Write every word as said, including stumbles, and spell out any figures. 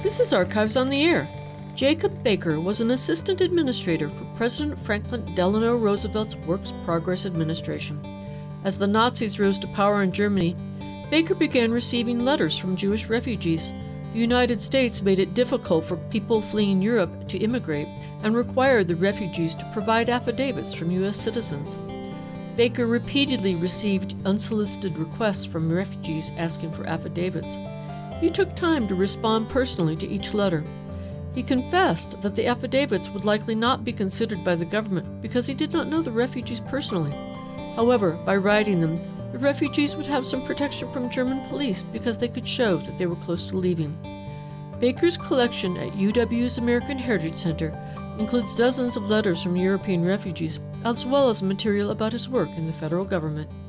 This is Archives on the Air. Jacob Baker was an assistant administrator for President Franklin Delano Roosevelt's Works Progress Administration. As the Nazis rose to power in Germany, Baker began receiving letters from Jewish refugees. The United States made it difficult for people fleeing Europe to immigrate and required the refugees to provide affidavits from U S citizens. Baker repeatedly received unsolicited requests from refugees asking for affidavits. He took time to respond personally to each letter. He confessed that the affidavits would likely not be considered by the government because he did not know the refugees personally. However, by writing them, the refugees would have some protection from German police because they could show that they were close to leaving. Baker's collection at U W's American Heritage Center includes dozens of letters from European refugees, as well as material about his work in the federal government.